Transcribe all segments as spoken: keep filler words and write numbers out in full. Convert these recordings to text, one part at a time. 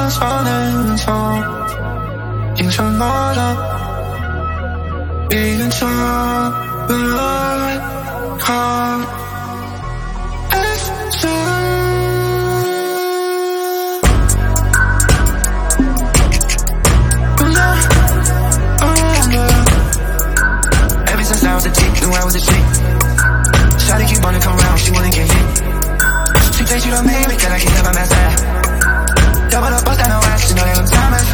손은 손 인천마다 이는 처음을 가 Ever since I was a chick, knew I was a chick. Shawty keep wanna come around, she wanna get hit. She say she don't make me, cause I can't have my mess out. Double up, bust down her ass, she know that I'm timers.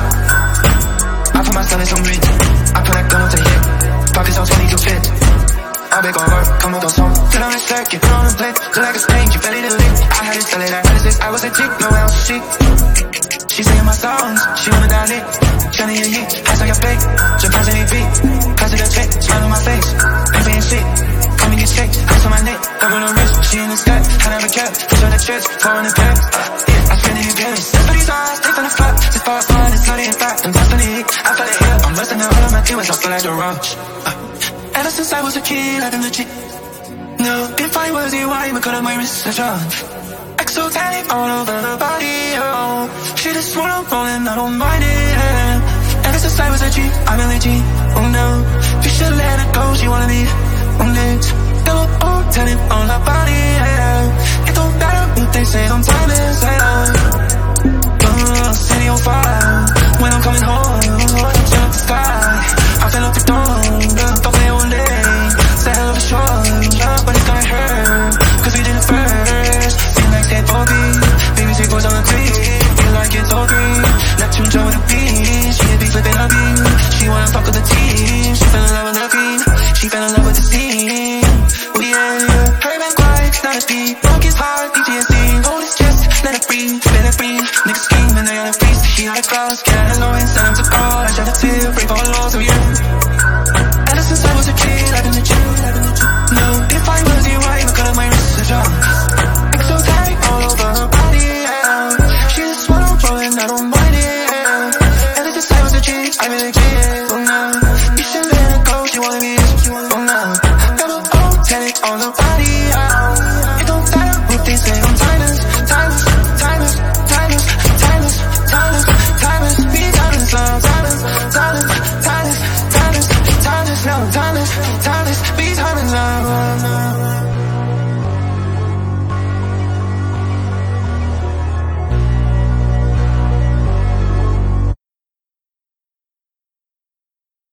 I put my son in some rich, I put that gun to the hip. Pockets on twenty-two fit. All big on work, come with those home. Put on a circuit, put on a plate. Look like a stain, you fell in the lip. I had to sell it, I had to say I was a chick, no else shit. She singing my songs, she wanna die lit. Johnny and Yeet, high on your fake. Jump out in the beat, cause of the check, smile on my face. Ain't saying shit, come and get checked. Ice on my neck, cover no wrist. She in the sky, I never kept. Push on the chest, four in the pack. Yeah, I spend it in billions. That's what these eyes, take on the flop. This far fun, it's not in fact. I'm dust on the hick, I feel it here. I'm busting out all of my demons, I feel like a roach. Uh, ever since I was a kid, I've been legit. No, if I was you, I would cut off my wrist a job. Exotic all over the body, oh. She just wanna roll and I don't mind it, yeah. Ever since I was a G, I've been legit, oh no. You should let her go, she wanna be on it. Double O, tell it on her body, yeah. It don't matter what they say, don't time is, yeah. Oh, city on fire, when I'm coming home, I turn up the sky. I fill up the dome, don't play all day. Say hello for sure, but it's gonna hurt, cause we did it first. Step for me, baby take goes on the creek. Feel like it's all green. Let you enjoy the beach. She be flipping her beam. She wanna fuck with the team. She fell in love with the beat. She fell in love with the scene. Oh yeah, her back quiet, not a speed. Broke his heart, P T S D. Hold his chest, let it breathe, let it breathe. Niggas scheme and they on the feast. She not a cross, get a low and send him to call. I shed a tear, pray for loss of you. Ever since I was a kid, I've been legit. No, if I was you, I even cut off my wrist a job. All over her body, yeah. She just wanna roll and I don't mind it, yeah. Ever since I was a chick, I really care, oh no. You should let her go, she wanna be, oh no. Double O, tell it on her body, yeah. It don't matter what they say, I'm timeless, timeless, timeless, timeless, timeless, timeless, timeless, be timeless, love, timeless, timeless, timeless, timeless, timeless, no, timeless, timeless, be timeless, love.